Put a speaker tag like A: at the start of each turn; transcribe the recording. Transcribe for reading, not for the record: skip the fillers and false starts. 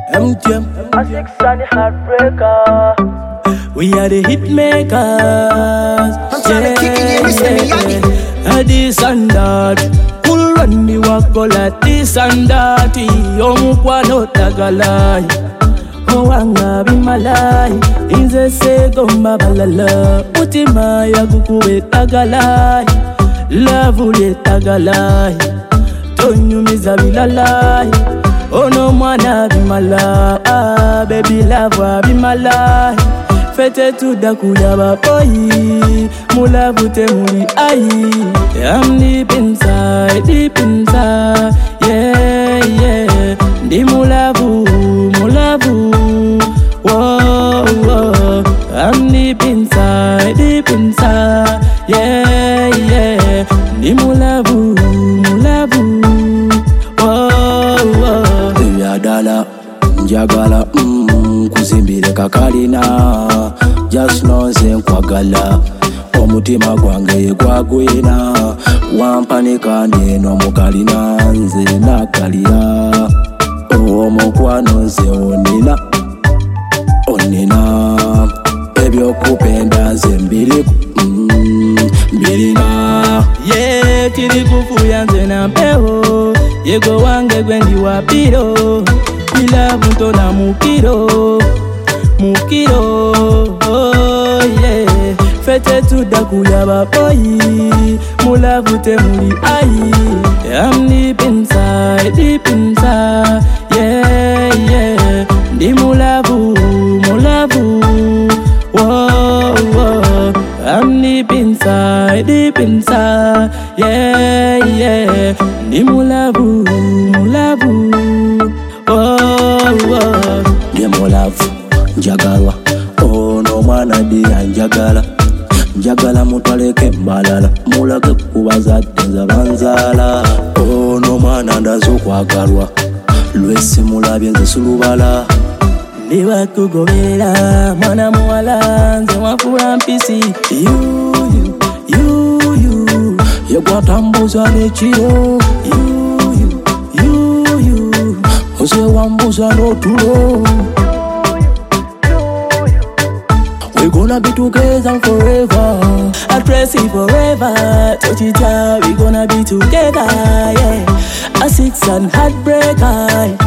A: MTM.
B: A 6 and a heartbreaker.
A: We are the hit makers.
C: I'm trying to kick in Mr. Miyagi.
A: This and that. Pull run the walk go like this and that. Omukwa no tagalai. Owanga bimalai. Inze se gomba balala. Utima ya kukuwe tagalai. Love ule tagalai. Tonyumiza bilalai. Oh no mwana bimala. Ah baby love wa bimala. Fete tu dakuya baboyi. Mula bute muli ayi. I'm deep inside, yeah, yeah. Di mulavu, whoa, whoa. I'm deep inside, yeah, yeah. Di mulavu, whoa, whoa. Yadala, njagala, kuzimbire kakalina. Just know nkwagala. Omutima gwange gwagwina. Wampanika ndeno mukalina. Nze nakalira. Omukwano nze onina. Ebyokupenda nze mbiriku. Mbirina. Yeah, tiri kufuya nze na mpeho. Yego wange gwendi wapiro. Bila bunto na mukiro. Oh yeah. Fete tu dakuya baboyi. Mula bute muli ayi. I'm deep inside, yeah, yeah. Di mulavu, whoa, whoa. I'm deep inside, yeah, yeah. Di mulavu, whoa, whoa. Di mulavu, njagala. Oh no mwana dia njagala. Njagala mutwaleke mbalala. Mulage kubazadde zabanzala. Oh no mwana ndazo kwagalwa. Lwesi mulabye nze sulubala. Ndiwa kugobera mwana muwala. Nze wafula mpisi. You yegwatambuza n'ekiro. You ose wambuza n'otulo. We're gonna be together forever. I'll press it forever. Touch it out, we're gonna be together, yeah. A 6 and heartbreaker.